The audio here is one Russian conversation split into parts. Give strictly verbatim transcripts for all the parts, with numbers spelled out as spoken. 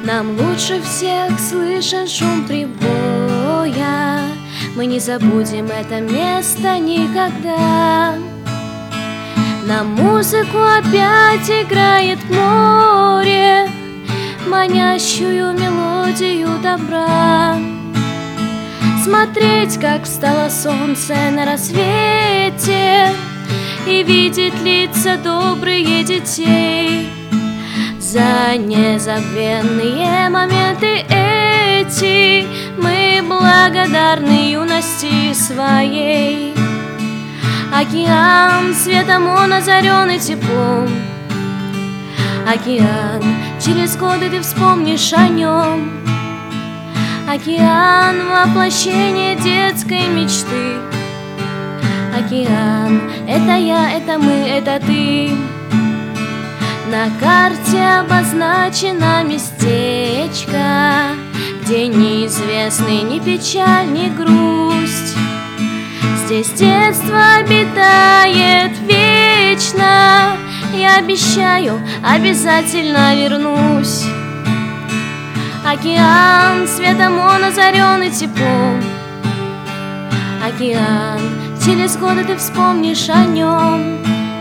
Нам лучше всех слышен шум прибоя. Мы не забудем это место никогда. На музыку опять играет море, манящую мелодию добра. Смотреть, как встало солнце на рассвете, и видеть лица добрые детей. За незабвенные моменты эти мы благодарны юности своей. Океан светом он озарен и теплом. Океан, через годы ты вспомнишь о нем. Океан, воплощение детской мечты. Океан, это я, это мы, это ты. На карте обозначено местечко, где неизвестны ни печаль, ни грусть. Здесь детство обитает вечно. Я обещаю, обязательно вернусь. Океан, светом он озарен и теплом. Океан, через годы ты вспомнишь о нем.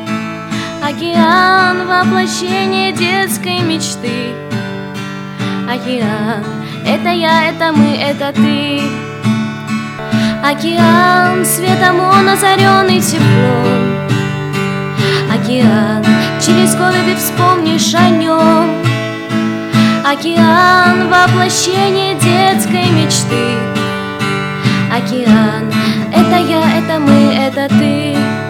Океан, воплощение детской мечты. Океан, это я, это мы, это ты. Океан, светом он озарен и теплом. Океан, через годы ты вспомнишь о нем. Океан, воплощение детской мечты. Океан, это я, это мы, это ты.